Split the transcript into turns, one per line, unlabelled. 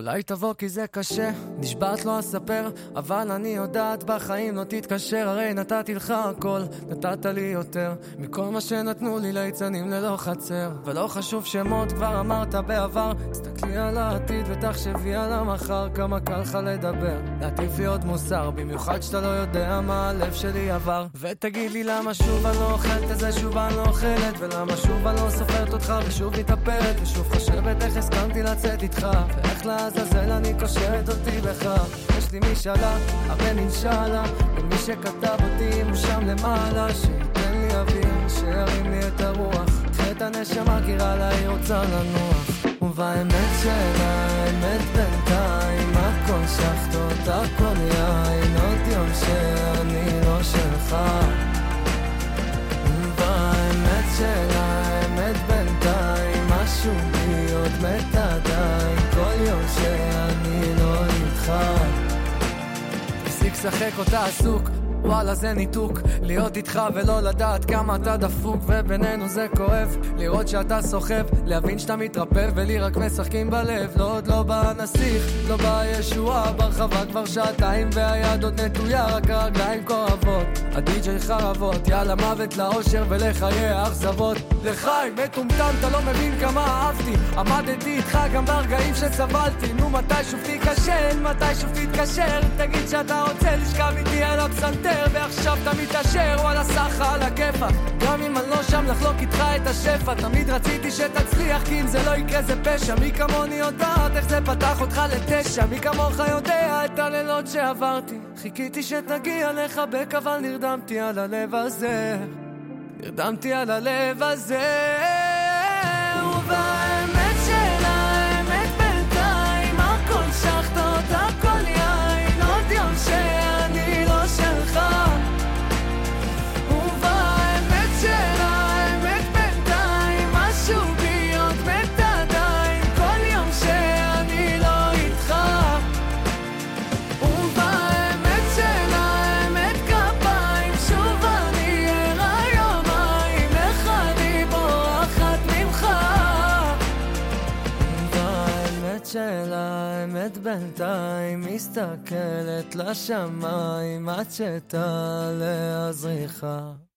אולי תבוא כי זה קשה, נשבעת לא אספר, אבל אני יודעת בחיים לא תתקשר. הרי נתתי לך הכל, נתת לי יותר מכל מה שנתנו לי ליצנים ללא חצר. ולא חשוב שמות, כבר אמרת בעבר. תסתכלי על העתיד ותחשבי על המחר, כמה קל לך לדבר, להטיף לי עוד מוסר, במיוחד שאתה לא יודע מה הלב שלי עבר. ותגיד לי למה שוב אני לא אוכלת את זה, שוב אני לא אוכלת, ולמה שוב אני לא סופרת אותך ושוב מתאפרת, ושוב חושבת איך הסכמתי לצאת איתך, ואיך לעזאזל אני קושרת אותי בך. יש לי משאלה, הבן אינשאללה, ומי שכתב אותי הוא שם למעלה, שייתן לי אוויר, שירים לי את הרוח, תחת הנשמה קירה לה היא רוצה לנוח. ובאמת שלה, האמת בינתיים, הכל שחטות, הכל יין, עוד יום שאני לא שלך. ובאמת שלה, האמת בינתיים, משהו בי עוד מת עדיין, כל יום שאני לא איתך. תפסיק שחק אותה עסוק, וואלה זה ניתוק, להיות איתך ולא לדעת כמה אתה דפוק, ובינינו זה כואב, לראות שאתה סוחב, להבין שאתה מתרפב ולי רק משחקים בלב. לא עוד לא בא הנסיך, לא בא ישועה, ברחבה כבר שעתיים והיד עוד נטויה, רק הרגליים כואבות, הדי-ג'יי חרבות, יאללה מוות לאושר ולחיי האכזבות. לחיים מטומטם, אתה לא מבין כמה אהבתי, עמדתי איתך גם ברגעים שסבלתי. נו מתי שוב תיכשל, מתי שוב תתקשר, תגיד שאתה רוצה לשכב איתי על הפסנתר, ועכשיו אתה מתעשר, וואלה סחה על הכיפה, גם אם אני לא שם לחלוק איתך את השפע. תמיד רציתי שתצליח, כי אם זה לא יקרה זה פשע. מי כמוני יודעת איך זה פתח אותך לתשע, מי כמוך יודע את הלילות שעברתי, חיכיתי שתגיע לחבק אבל נרדמתי על הלב הזה, נרדמתי על הלב הזה. ובאמת שלה, האמת בינתיים, הכל שחטות, הכל יין, עוד יום שאני לא שלך. ובאמת שלה, האמת בינתיים, משהו בי עוד מת עדיין, כל יום שאני לא איתך. ובאמת שלה, האמת כפיים, שוב אני ערה יומיים, איך אני בורחת ממך. ובאמת שלה, האמת בינתיים, מסתכלת לשמיים עד שתעלה הזריחה.